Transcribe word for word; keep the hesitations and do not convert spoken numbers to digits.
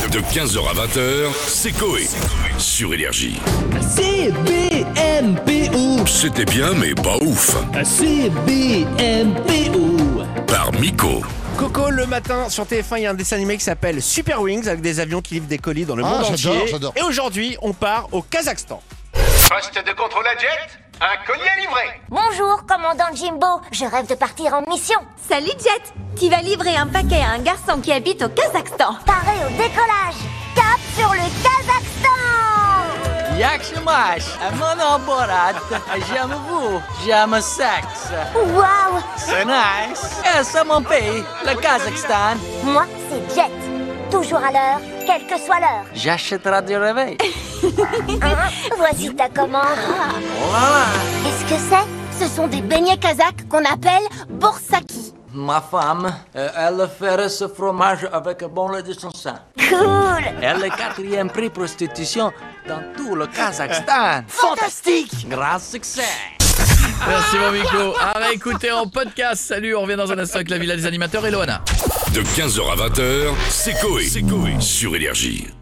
De quinze heures à vingt heures, c'est Coé. Sur Énergie. C B M P O. C'était bien, mais pas ouf. C B M P O. Par Miko. Coco, le matin sur T F un, il y a un dessin animé qui s'appelle Super Wings avec des avions qui livrent des colis dans le Ah, monde j'adore, entier. j'adore. Et aujourd'hui, on part au Kazakhstan. Poste de contrôle à jet, un colis à livrer. Bonjour, commandant Jimbo. Je rêve de partir en mission. Salut Jet, tu vas livrer un paquet à un garçon qui habite au Kazakhstan. Paré au décollage. Cap sur le Kazakhstan. Jak się masz? Mon Borat. J'aime vous. J'aime sexe. Waouh. C'est nice. Et c'est mon pays, le Kazakhstan. Moi, c'est Jet. Toujours à l'heure, quelle que soit l'heure. J'achèterai du réveil. Hein? Voici ta commande. Voilà. Qu'est-ce que c'est? Ce sont des beignets kazakhs qu'on appelle boursaki. Ma femme, euh, elle ferait ce fromage avec un bon lait de son sein. Cool. Elle est quatrième prix prostitution dans tout le Kazakhstan. Fantastique! Grand succès. Merci mon Miko. À réécouter en podcast. Salut, on revient dans un instant avec la Villa des animateurs et Loana. De quinze heures à vingt heures, c'est Coé. Sur Énergie.